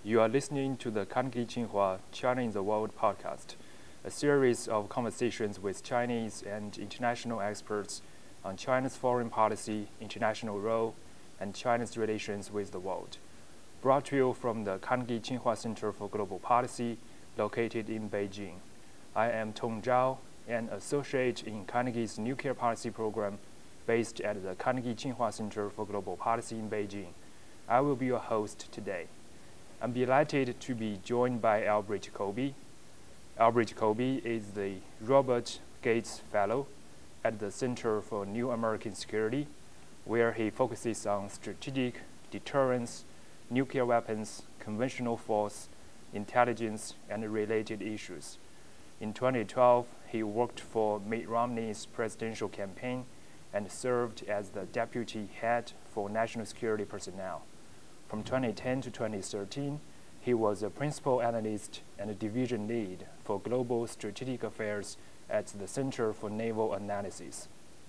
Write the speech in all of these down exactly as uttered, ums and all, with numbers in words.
You are listening to the Carnegie Tsinghua China in the World podcast, a series of conversations with Chinese and international experts on China's foreign policy, international role, and China's relations with the world. Brought to you from the Carnegie Tsinghua Center for Global Policy, located in Beijing. I am Tong Zhao, an associate in Carnegie's nuclear policy program based at the Carnegie Tsinghua Center for Global Policy in Beijing. I will be your host today. I'm delighted to be joined by Elbridge Colby. Elbridge Colby is the Robert Gates Fellow at the Center for New American Security, where he focuses on strategic deterrence, nuclear weapons, conventional force, intelligence, and related issues. In twenty twelve, he worked for Mitt Romney's presidential campaign and served as the deputy head for national security personnel. From twenty ten to twenty thirteen, he was a principal analyst and a division lead for global strategic affairs at the Center for Naval Analysis.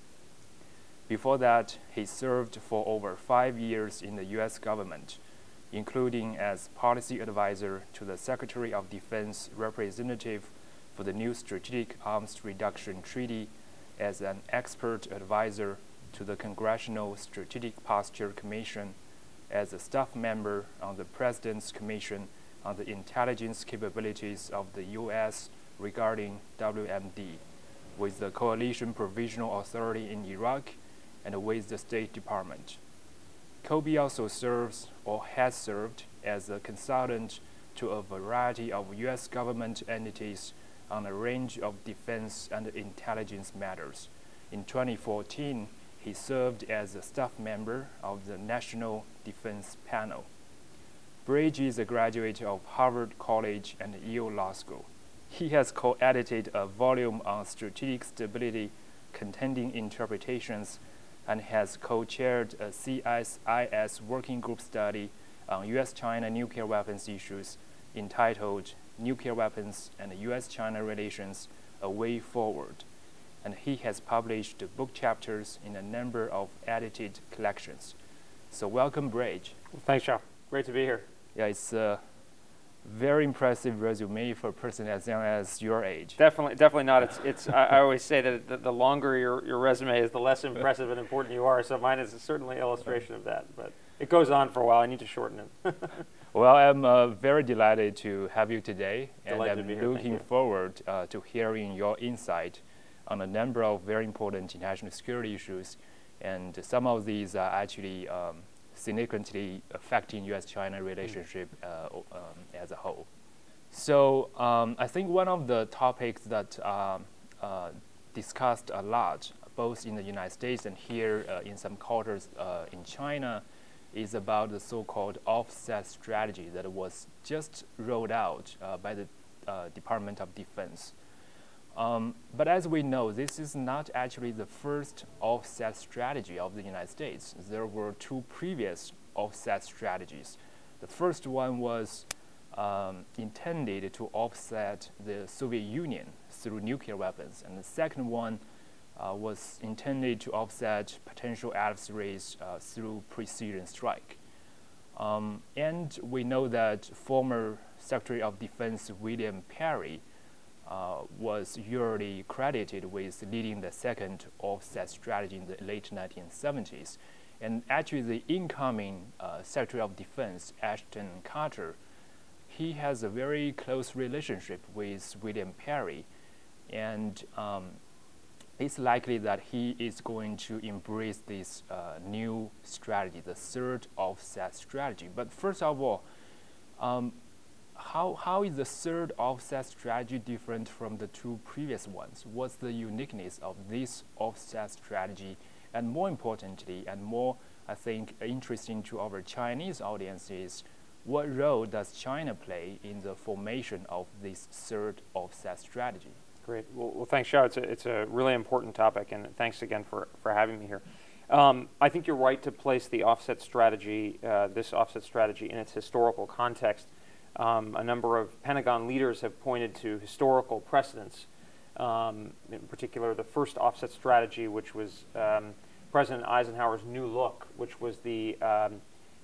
Before that, he served for over five years in the U S government, including as policy advisor to the Secretary of Defense representative for the new Strategic Arms Reduction Treaty, as an expert advisor to the Congressional Strategic Posture Commission, as a staff member on the President's Commission on the Intelligence Capabilities of the U S regarding W M D, with the Coalition Provisional Authority in Iraq and with the State Department. Colby also serves or has served as a consultant to a variety of U S government entities on a range of defense and intelligence matters. In twenty fourteen, he served as a staff member of the National Defense Panel. Bridge is a graduate of Harvard College and Yale Law School. He has co-edited a volume on strategic stability, contending interpretations, and has co-chaired a C S I S working group study on U S-China nuclear weapons issues entitled Nuclear Weapons and U S-China Relations, A Way Forward. And he has published book chapters in a number of edited collections. So welcome, Bridge. Well, thanks, Zhao. Great to be here. Yeah, it's a very impressive resume for a person as young as your age. Definitely, definitely not. It's, it's. I, I always say that the, the longer your, your resume is, the less impressive and important you are. So mine is certainly an illustration of that. But it goes on for a while. I need to shorten it. Well, I'm uh, very delighted to have you today, Delighted and to be I'm here. looking Thank you. forward uh, to hearing your insight on a number of very important international security issues, and some of these are actually um, significantly affecting U S-China relationship uh, um, as a whole. So um, I think one of the topics that um, uh, discussed a lot, both in the United States and here uh, in some quarters uh, in China, is about the so-called offset strategy that was just rolled out uh, by the uh, Department of Defense. Um, but as we know, this is not actually the first offset strategy of the United States. There were two previous offset strategies. The first one was um, intended to offset the Soviet Union through nuclear weapons, and the second one uh, was intended to offset potential adversaries uh, through precision strike. Um, and we know that former Secretary of Defense William Perry Uh, was usually credited with leading the second offset strategy in the late nineteen seventies. And actually the incoming uh, Secretary of Defense, Ashton Carter, he has a very close relationship with William Perry. And um, it's likely that he is going to embrace this uh, new strategy, the third offset strategy. But first of all, um, How, how is the third offset strategy different from the two previous ones? What's the uniqueness of this offset strategy? And more importantly, and more, I think, interesting to our Chinese audiences, what role does China play in the formation of this third offset strategy? Great. Well, well thanks, Zhao. It's a, it's a really important topic, and thanks again for, for having me here. Um, I think you're right to place the offset strategy, uh, this offset strategy, in its historical context. Um, a number of Pentagon leaders have pointed to historical precedents, um, in particular the first offset strategy, which was um, President Eisenhower's New Look, which was the um,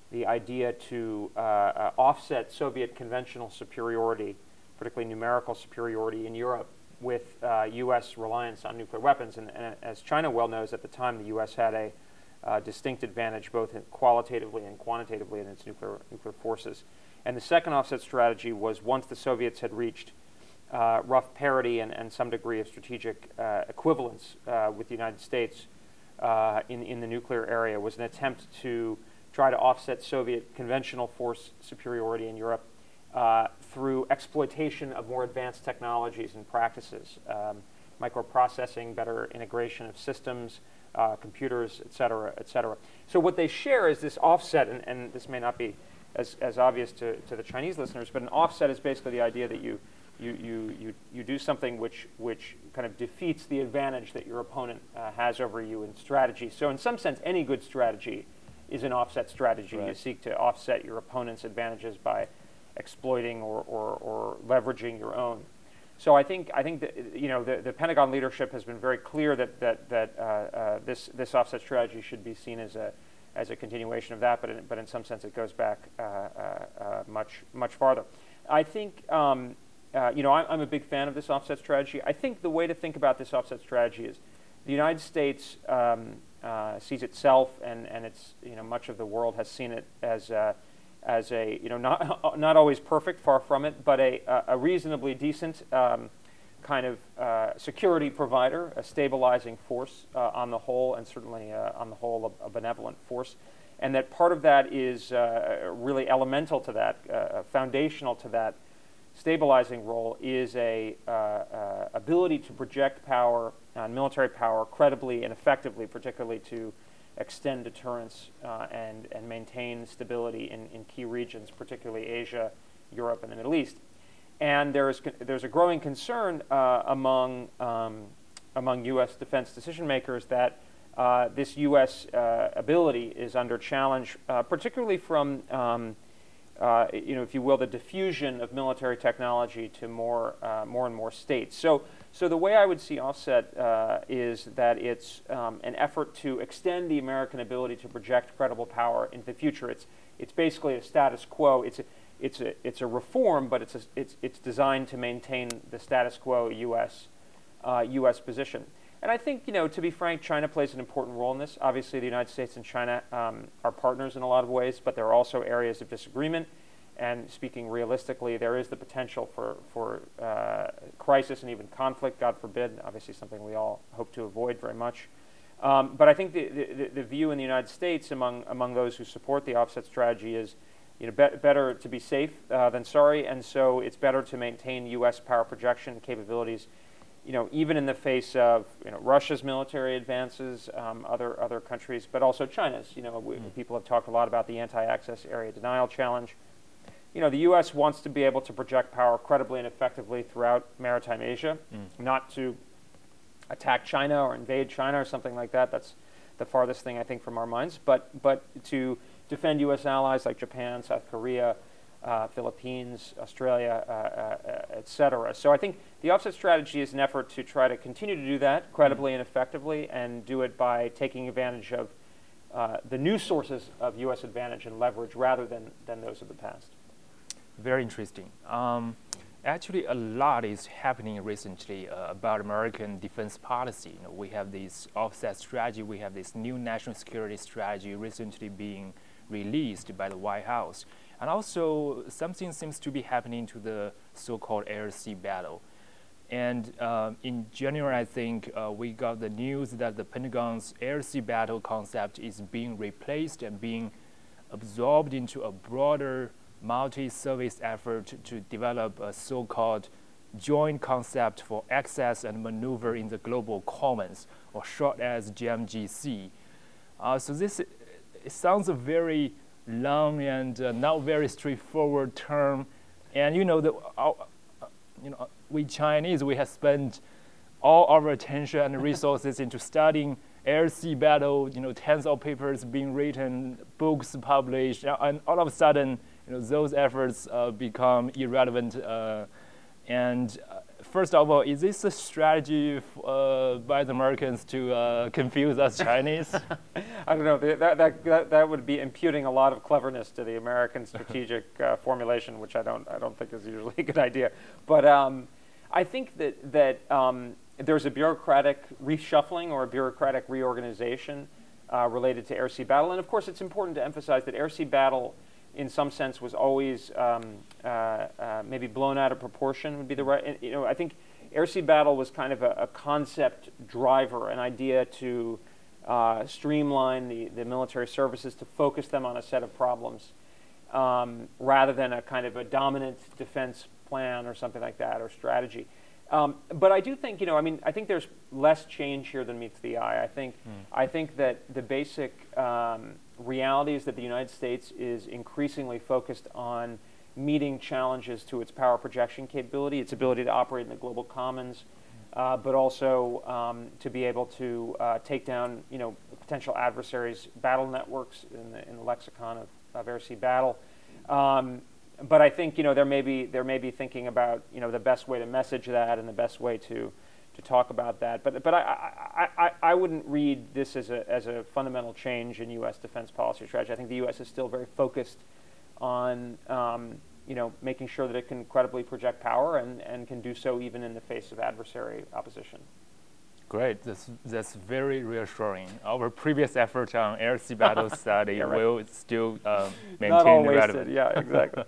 the idea to uh, uh, offset Soviet conventional superiority, particularly numerical superiority in Europe, with uh, U S reliance on nuclear weapons. And, and as China well knows, at the time, the U S had a uh, distinct advantage both in qualitatively and quantitatively in its nuclear, nuclear forces. And the second offset strategy was once the Soviets had reached uh, rough parity and, and some degree of strategic uh, equivalence uh, with the United States uh, in, in the nuclear area, was an attempt to try to offset Soviet conventional force superiority in Europe uh, through exploitation of more advanced technologies and practices, um, microprocessing, better integration of systems, uh, computers, et cetera, et cetera. So what they share is this offset, and, and this may not be as, as obvious to, to the Chinese listeners, but an offset is basically the idea that you, you, you, you, you do something which, which kind of defeats the advantage that your opponent uh, has over you in strategy. So in some sense, any good strategy is an offset strategy. Right. You seek to offset your opponent's advantages by exploiting or, or, or leveraging your own. So I think I think that, you know, the, the Pentagon leadership has been very clear that that that uh, uh, this this offset strategy should be seen as a as a continuation of that, but in, but in some sense it goes back uh, uh, uh, much much farther. I think um, uh, you know I, I'm a big fan of this offset strategy. I think the way to think about this offset strategy is the United States um, uh, sees itself, and and it's you know much of the world has seen it as uh, as a, you know, not not always perfect, far from it, but a, a reasonably decent um, kind of uh, security provider, a stabilizing force uh, on the whole, and certainly uh, on the whole a, a benevolent force. And that part of that is uh, really elemental to that, uh, foundational to that stabilizing role is a uh, uh, ability to project power, uh, military power, credibly and effectively, particularly to extend deterrence uh, and, and maintain stability in, in key regions, particularly Asia, Europe, and the Middle East. And there's, there's a growing concern uh, among, um, among U S defense decision makers that uh, this U S uh, ability is under challenge, uh, particularly from, um, uh, you know, if you will, the diffusion of military technology to more, uh, more and more states. So, so the way I would see offset uh, is that it's um, an effort to extend the American ability to project credible power into the future. It's, it's basically a status quo. It's a, it's a, it's a reform, but it's, a, it's, it's designed to maintain the status quo U S, uh, U S position. And I think, you know, to be frank, China plays an important role in this. Obviously, the United States and China um, are partners in a lot of ways, but there are also areas of disagreement. And speaking realistically, there is the potential for, for uh, crisis and even conflict, God forbid, obviously something we all hope to avoid very much. Um, but I think the, the, the view in the United States among, among those who support the offset strategy is, you know, be better to be safe uh, than sorry, and so it's better to maintain U S power projection capabilities, you know, even in the face of, you know, Russia's military advances, um, other, other countries, but also China's. You know, we, mm. people have talked a lot about the anti-access area denial challenge. You know, the U S wants to be able to project power credibly and effectively throughout maritime Asia, mm. not to attack China or invade China or something like that. That's the farthest thing, I think, from our minds. But, but to defend U S allies like Japan, South Korea, uh, Philippines, Australia, uh, uh, et cetera. So I think the offset strategy is an effort to try to continue to do that credibly mm. and effectively, and do it by taking advantage of uh, the new sources of U S advantage and leverage rather than, than those of the past. Very interesting. Um, actually, a lot is happening recently uh, about American defense policy. You know, we have this offset strategy. We have this new national security strategy recently being released by the White House. And also, something seems to be happening to the so-called air-sea battle. And uh, in January, I think, uh, we got the news that the Pentagon's air-sea battle concept is being replaced and being absorbed into a broader multi-service effort to develop a so-called joint concept for access and maneuver in the global commons, or short as J M G C. Uh, so this it sounds a very long and uh, not very straightforward term. And you know, the, uh, you know, we Chinese, we have spent all our attention and resources into studying air-sea battle, you know, tens of papers being written, books published, and all of a sudden, you know, those efforts uh, become irrelevant uh, and uh, first of all, is this a strategy uh, by the Americans to uh, confuse us Chinese? I don't know. That, that, that, that would be imputing a lot of cleverness to the American strategic uh, formulation, which I don't, I don't think is usually a good idea. But um, I think that, that um, there's a bureaucratic reshuffling or a bureaucratic reorganization uh, related to air-sea battle. And of course, it's important to emphasize that air-sea battle, in some sense, was always um, uh, uh, maybe blown out of proportion would be the right. You know, I think air-sea battle was kind of a, a concept driver, an idea to uh, streamline the, the military services, to focus them on a set of problems, um, rather than a kind of a dominant defense plan or something like that, or strategy. Um, but I do think, you know, I mean, I think there's less change here than meets the eye. I think, mm. I think that the basic um, reality is that the United States is increasingly focused on meeting challenges to its power projection capability, its ability to operate in the global commons, uh, but also um, to be able to uh, take down, you know, potential adversaries' battle networks in the, in the lexicon of, of air-sea battle. Um, But I think, you know, there may be there may be thinking about, you know, the best way to message that and the best way to to talk about that. But but I I, I, I wouldn't read this as a as a fundamental change in U S defense policy strategy. I think the U S is still very focused on um, you know, making sure that it can credibly project power and, and can do so even in the face of adversary opposition. Great, that's, that's very reassuring. Our previous effort on air-sea battle study yeah, right. will still uh, maintain Not all the wasted. relevance. Yeah, exactly.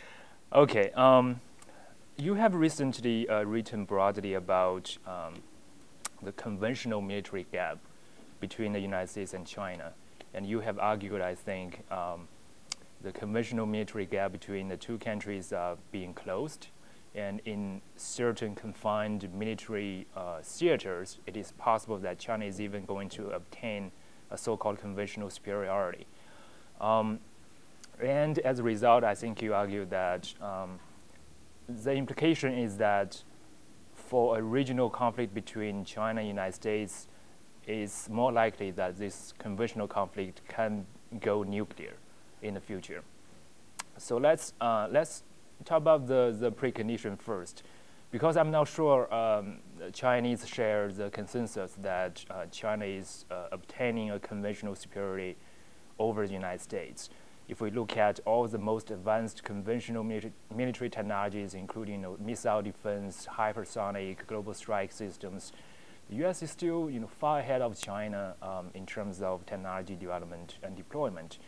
Okay, um, you have recently uh, written broadly about um, the conventional military gap between the United States and China, and you have argued, I think, um, the conventional military gap between the two countries uh, being closed. And in certain confined military uh, theaters, it is possible that China is even going to obtain a so-called conventional superiority. Um, and as a result, I think you argue that um, the implication is that for a regional conflict between China and the United States, it's more likely that this conventional conflict can go nuclear in the future. So let's uh, let's. talk about the, the precondition first, because I'm not sure um, the Chinese share the consensus that uh, China is uh, obtaining a conventional superiority over the United States. If we look at all the most advanced conventional military, military technologies, including, you know, missile defense, hypersonic, global strike systems, the U S is still, you know, far ahead of China um, in terms of technology development and deployment.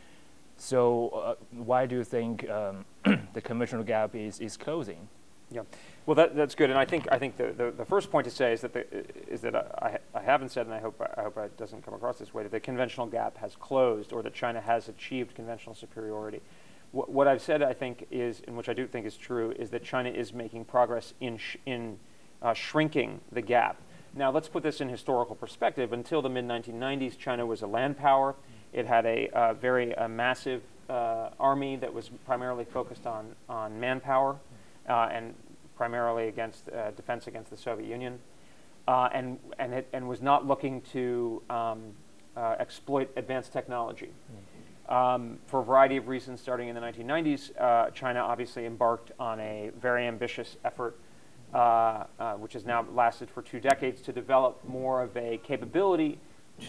So uh, why do you think um, the conventional gap is, is closing? Yeah, well, that, that's good, and I think I think the, the, the first point to say is that the, is that I, I haven't said, and I hope I hope it doesn't come across this way, that the conventional gap has closed or that China has achieved conventional superiority. What, what I've said, I think, is, and which I do think is true, is that China is making progress in sh in uh, shrinking the gap. Now, let's put this in historical perspective. Until the mid nineteen nineties, China was a land power. It had a uh, very uh, massive uh, army that was primarily focused on, on manpower uh, and primarily against uh, defense against the Soviet Union, uh, and, and, it, and was not looking to um, uh, exploit advanced technology. Mm. Um, for a variety of reasons, starting in the nineteen nineties, uh, China obviously embarked on a very ambitious effort, uh, uh, which has now lasted for two decades, to develop more of a capability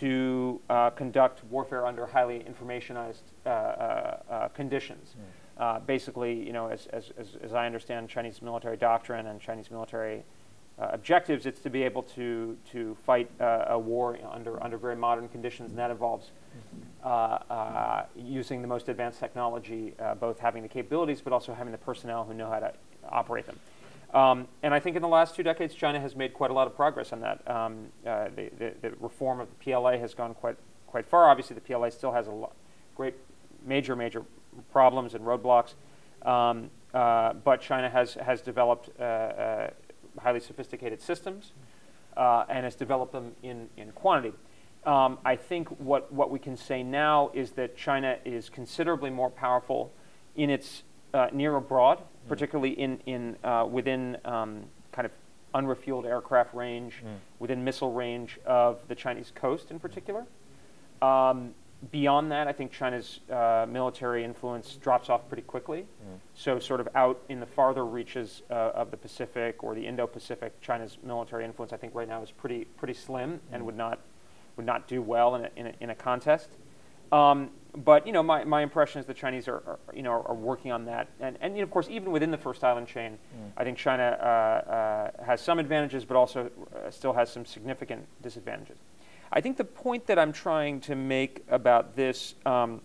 to uh, conduct warfare under highly informationized uh, uh, uh, conditions. Mm. Uh, basically, you know, as, as, as, as I understand Chinese military doctrine and Chinese military uh, objectives, it's to be able to, to fight uh, a war under, under very modern conditions, and that involves uh, uh, using the most advanced technology, uh, both having the capabilities but also having the personnel who know how to operate them. Um, and I think in the last two decades, China has made quite a lot of progress on that. Um, uh, the, the, the reform of the P L A has gone quite quite far. Obviously, the P L A still has a lot, great, major, major problems and roadblocks. Um, uh, but China has has developed uh, uh, highly sophisticated systems uh, and has developed them in in quantity. Um, I think what what we can say now is that China is considerably more powerful in its uh, near abroad, particularly in, in uh, within um, kind of unrefueled aircraft range, mm. within missile range of the Chinese coast in particular. Um, beyond that, I think China's uh, military influence drops off pretty quickly. Mm. So sort of out in the farther reaches uh, of the Pacific or the Indo-Pacific, China's military influence, I think right now is pretty pretty slim mm. and would not would not do well in a, in a, in a contest. Um, but you know, my, my impression is the Chinese are, are you know are working on that, and and you know, of course even within the First Island chain, mm. I think China uh, uh, has some advantages, but also uh, still has some significant disadvantages. I think the point that I'm trying to make about this um,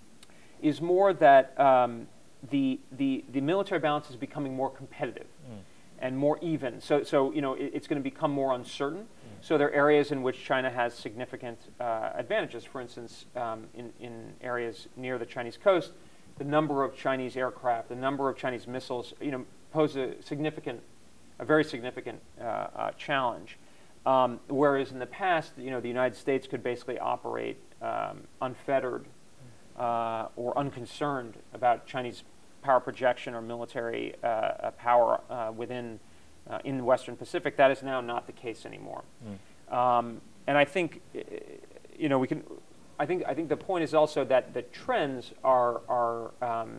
is more that um, the, the the military balance is becoming more competitive mm. and more even. So so you know it, it's going to become more uncertain. Mm. So there are areas in which China has significant uh, advantages. For instance, um, in in areas near the Chinese coast, the number of Chinese aircraft, the number of Chinese missiles, you know, pose a significant, a very significant uh, uh, challenge. Um, whereas in the past, you know, the United States could basically operate um, unfettered uh, or unconcerned about Chinese power projection or military uh, power uh, within uh, in the Western Pacific. That is now not the case anymore. Mm. Um, and I think, you know, we can. I think I think the point is also that the trends are are um,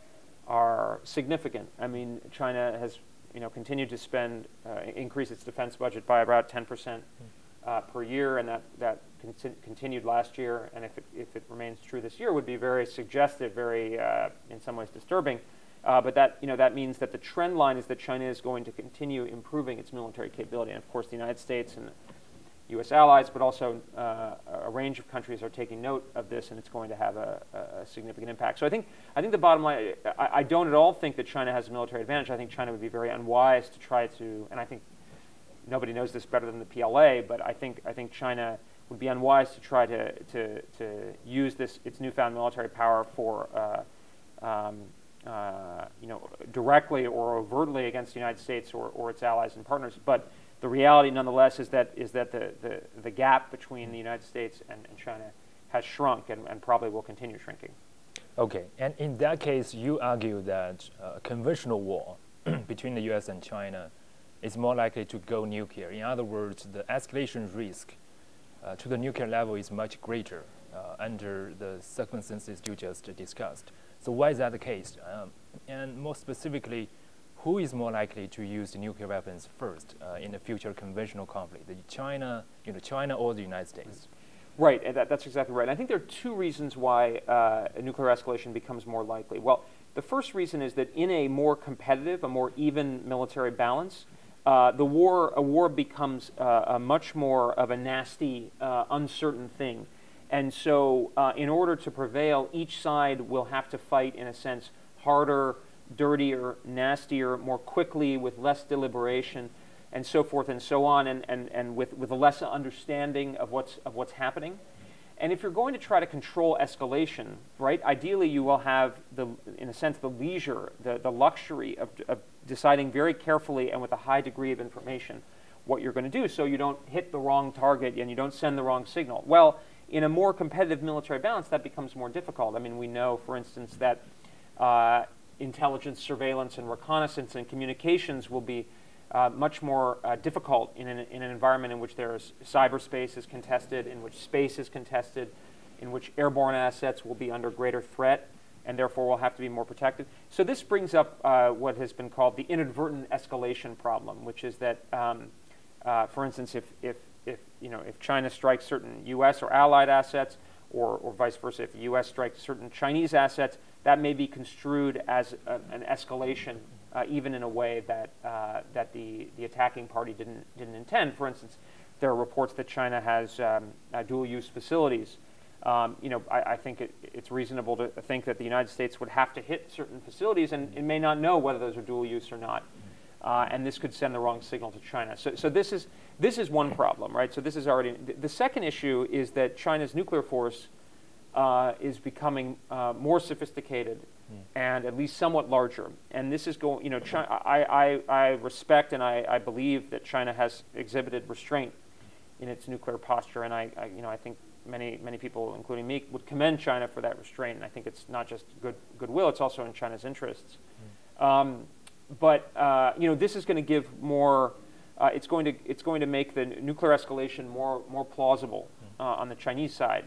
are significant. I mean, China has. You know, continued to spend, uh, increase its defense budget by about ten percent uh, per year, and that that con- continued last year. And if it if it remains true this year, would be very suggestive, very uh, in some ways disturbing. Uh, but that you know that means that the trend line is that China is going to continue improving its military capability, and of course the United States and U S allies, but also uh, a range of countries are taking note of this, and it's going to have a, a significant impact. So I think I think the bottom line, I, I don't at all think that China has a military advantage. I think China would be very unwise to try to, and I think nobody knows this better than the P L A, but I think I think China would be unwise to try to to, to use this its newfound military power for uh, um, uh, you know directly or overtly against the United States or, or its allies and partners, but the reality, nonetheless, is that is that the, the, the gap between the United States and, and China has shrunk and, and probably will continue shrinking. Okay, and in that case, you argue that a conventional war between the U S and China is more likely to go nuclear. In other words, the escalation risk uh, to the nuclear level is much greater uh, under the circumstances you just discussed. So why is that the case? Um, and more specifically, who is more likely to use the nuclear weapons first uh, in the future conventional conflict? The China, you know, China or the United States? Right, and that, that's exactly right. And I think there are two reasons why uh, a nuclear escalation becomes more likely. Well, the first reason is that in a more competitive, a more even military balance, uh, the war, a war becomes uh, a much more of a nasty, uh, uncertain thing. And so, uh, in order to prevail, each side will have to fight, in a sense, harder, dirtier, nastier, more quickly, with less deliberation, and so forth and so on, and, and, and with, with a less understanding of what's of what's happening. And if you're going to try to control escalation, right, ideally you will have, the, in a sense, the leisure, the, the luxury of, of deciding very carefully and with a high degree of information what you're going to do so you don't hit the wrong target and you don't send the wrong signal. Well, in a more competitive military balance, that becomes more difficult. I mean, we know, for instance, that uh, intelligence, surveillance, and reconnaissance and communications will be uh, much more uh, difficult in an, in an environment in which there's cyberspace is contested, in which space is contested, in which airborne assets will be under greater threat, and therefore will have to be more protected. So this brings up uh, what has been called the inadvertent escalation problem, which is that, um, uh, for instance, if, if, if, you know, if China strikes certain U S or allied assets, or, or vice versa, if the U S strikes certain Chinese assets, that may be construed as a, an escalation, uh, even in a way that uh, that the, the attacking party didn't didn't intend. For instance, there are reports that China has um, uh, dual-use facilities. Um, you know, I, I think it, it's reasonable to think that the United States would have to hit certain facilities, and it may not know whether those are dual-use or not, uh, and this could send the wrong signal to China. So, so this is this is one problem, right? So this is already the second issue is that China's nuclear force Uh, is becoming uh, more sophisticated mm. and at least somewhat larger. And this is going, you know, China, I, I, I respect and I, I believe that China has exhibited restraint in its nuclear posture. And I, I, you know, I think many, many people, including me, would commend China for that restraint. And I think it's not just good goodwill, it's also in China's interests. Mm. Um, but, uh, you know, this is going to give more, uh, it's going to, it's going to make the nuclear escalation more, more plausible uh, on the Chinese side.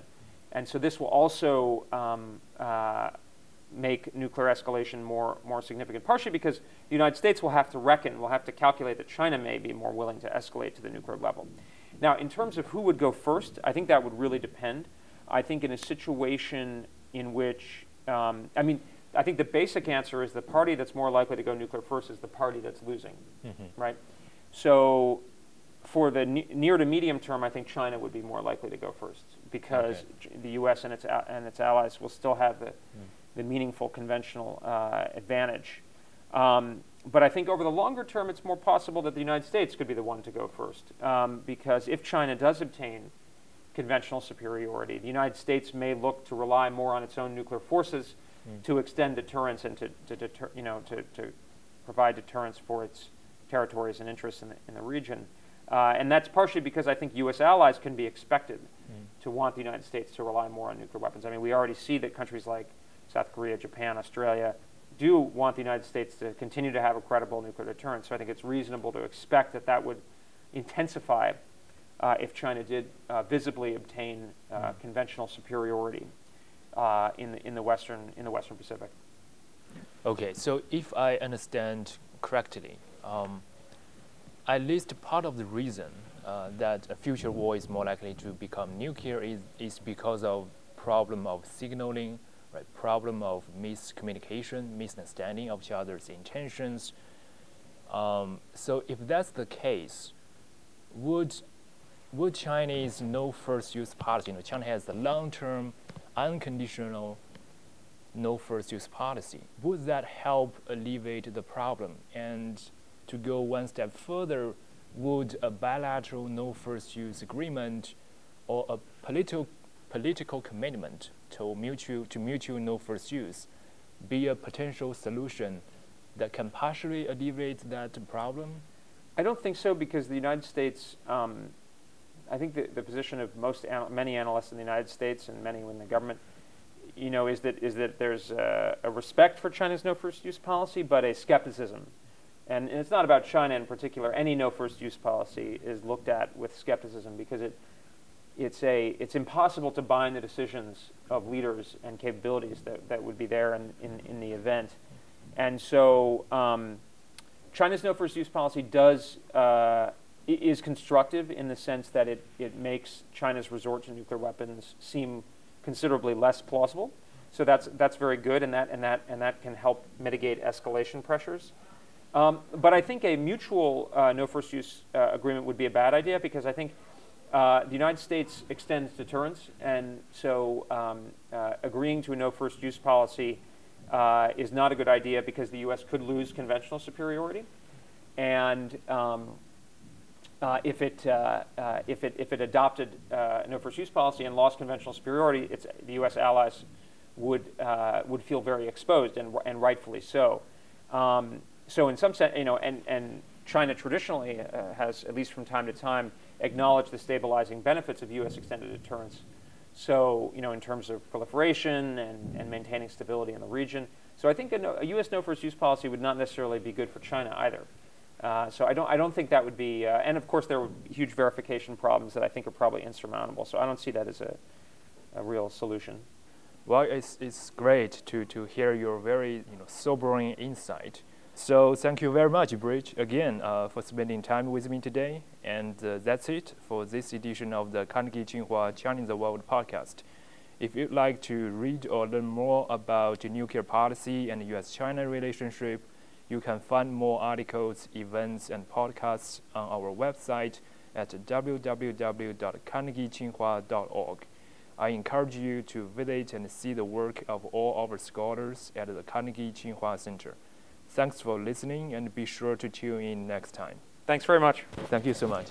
And so this will also um, uh, make nuclear escalation more, more significant, partially because the United States will have to reckon, will have to calculate that China may be more willing to escalate to the nuclear level. Now, in terms of who would go first, I think that would really depend. I think in a situation in which, um, I mean, I think the basic answer is the party that's more likely to go nuclear first is the party that's losing, mm-hmm. right? So for the ne near to medium term, I think China would be more likely to go first because okay. the U S and its, and its allies will still have the, mm. the meaningful conventional uh, advantage. Um, but I think over the longer term, it's more possible that the United States could be the one to go first um, because if China does obtain conventional superiority, the United States may look to rely more on its own nuclear forces mm. to extend deterrence and to, to deter, you know, to, to provide deterrence for its territories and interests in the, in the region. Uh, and that's partially because I think U S allies can be expected mm. to want the United States to rely more on nuclear weapons. I mean, we already see that countries like South Korea, Japan, Australia do want the United States to continue to have a credible nuclear deterrence. So I think it's reasonable to expect that that would intensify uh, if China did uh, visibly obtain uh, mm. conventional superiority uh, in, the, in, the Western, in the Western Pacific. Okay, so if I understand correctly, um, at least part of the reason uh, that a future war is more likely to become nuclear is, is because of problem of signaling, right? Problem of miscommunication, misunderstanding of each other's intentions. Um, so if that's the case, would would Chinese no first use policy? You know, China has the long-term, unconditional no first use policy. Would that help alleviate the problem? And to go one step further, would a bilateral no first use agreement or a political political commitment to mutual to mutual no first use be a potential solution that can partially alleviate that problem? I don't think so because the United States, um, I think the, the position of most anal many analysts in the United States and many in the government, you know, is that is that there's a, a respect for China's no first use policy, but a skepticism. And, and it's not about China in particular. Any no first use policy is looked at with skepticism because it it's a it's impossible to bind the decisions of leaders and capabilities that, that would be there in, in, in the event. And so um, China's no first use policy does uh, is constructive in the sense that it, it makes China's resort to nuclear weapons seem considerably less plausible. So that's that's very good, and that and that and that can help mitigate escalation pressures. Um, but I think a mutual uh, no first use uh, agreement would be a bad idea because I think uh, the United States extends deterrence, and so um, uh, agreeing to a no first use policy uh, is not a good idea because the U S could lose conventional superiority, and um, uh, if it uh, uh, if it if it adopted uh, no first use policy and lost conventional superiority, it's, the U S allies would uh, would feel very exposed, and and rightfully so. Um, So in some sense, you know, and, and China traditionally uh, has, at least from time to time, acknowledged the stabilizing benefits of U S extended deterrence. So, you know, in terms of proliferation and, and maintaining stability in the region. So I think a, no, a U S no first use policy would not necessarily be good for China either. Uh, so I don't, I don't think that would be, uh, and of course there would be huge verification problems that I think are probably insurmountable. So I don't see that as a, a real solution. Well, it's, it's great to, to hear your very you know, sobering insight. So thank you very much, Bridge, again, uh, for spending time with me today. And uh, that's it for this edition of the Carnegie Tsinghua China in the World podcast. If you'd like to read or learn more about nuclear policy and U S China relationship, you can find more articles, events, and podcasts on our website at w w w dot carnegie tsinghua dot org. I encourage you to visit and see the work of all our scholars at the Carnegie Tsinghua Center. Thanks for listening, and be sure to tune in next time. Thanks very much. Thank you so much.